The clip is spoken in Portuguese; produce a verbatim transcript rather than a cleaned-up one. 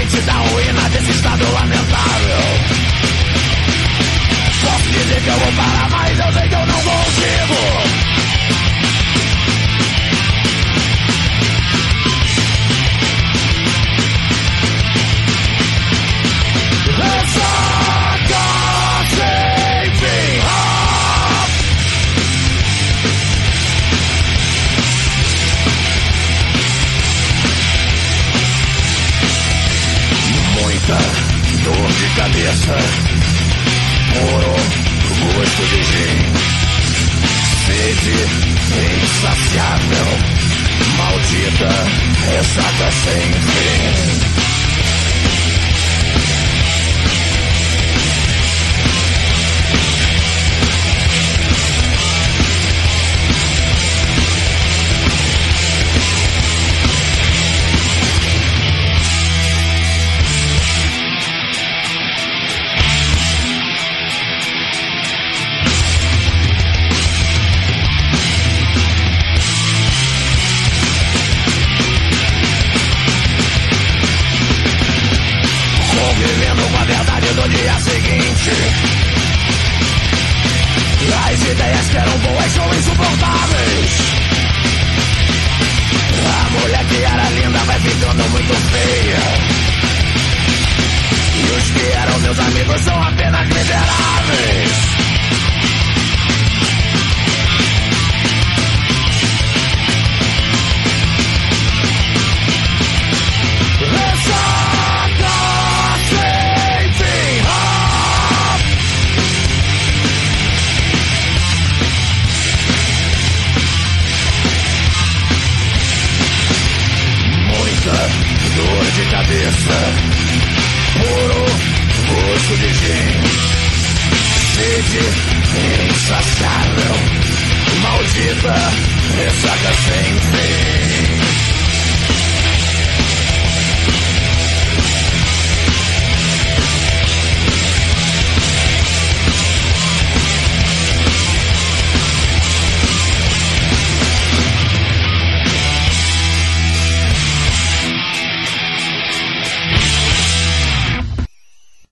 mente da ruína desse estado lamentável. Posso dizer que eu vou parar, mas eu sei que eu não consigo. Dor de cabeça, puro gosto de gin, sede insaciável, maldita ressaca sem fim. No dia seguinte, as ideias que eram boas são insuportáveis. A mulher que era linda vai ficando muito feia, e os que eram meus amigos são apenas miseráveis. Dor de cabeça, puro gosto de gin, sede insaciável, maldita ressaca sem fim.